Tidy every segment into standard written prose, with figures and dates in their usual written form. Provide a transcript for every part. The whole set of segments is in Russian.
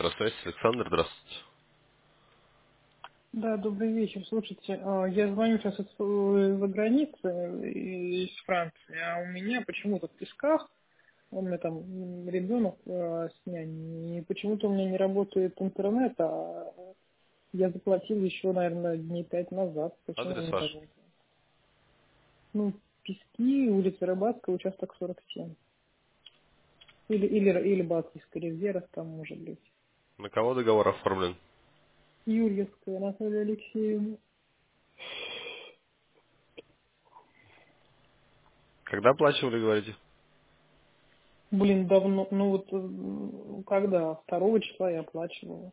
Электросвязь. Александр, здравствуйте. Да, добрый вечер. Слушайте, я звоню сейчас из-за границы, из Франции, а у меня почему-то в Песках, у меня там ребенок с няней, и почему-то у меня не работает интернет, а я заплатила еще, наверное, дней 5 назад. Почему Адрес не ваш. работает? Ну, Пески, улица Рыбацкая, участок 47. Или Балтийская ривьера, там может быть. На кого договор оформлен? Юрьевская, Анатолия Алексеевна. Когда оплачивали, говорите? Блин, давно, ну вот когда? 2 числа я оплачивала.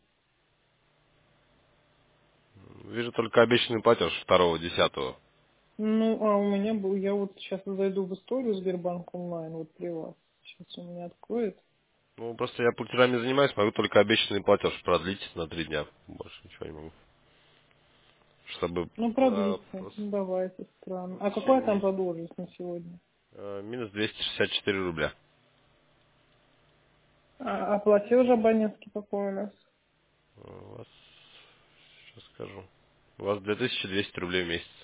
Вижу только обещанный платеж 2.10. Ну, а у меня был, я вот сейчас зайду в историю Сбербанк онлайн, вот при вас. Сейчас у меня откроет. Ну, просто я платежами занимаюсь, могу только обещанный платеж продлить на 3 дня. Больше ничего не могу. Чтобы Ну, продлите, просто ну, давайте, странно. в А какая там течение продолжительность на сегодня? минус 264 рубля. А платеж абонентский какой у нас? У вас, сейчас скажу, у вас 2200 рублей в месяц.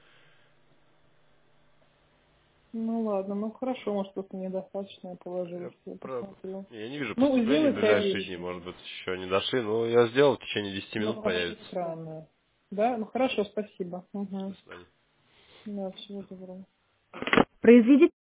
Ну, ладно, ну, хорошо, может, просто недостаточно я положила, Я, что я про- посмотрю. я не вижу Ну, поступлений в сделайте ближайшие дни, обещанный. может быть, еще не дошли, но я сделал, в течение 10 Ну, минут очень появится. странно. Да, ну, хорошо, спасибо. До Угу. свидания. Да, всего доброго. Произведите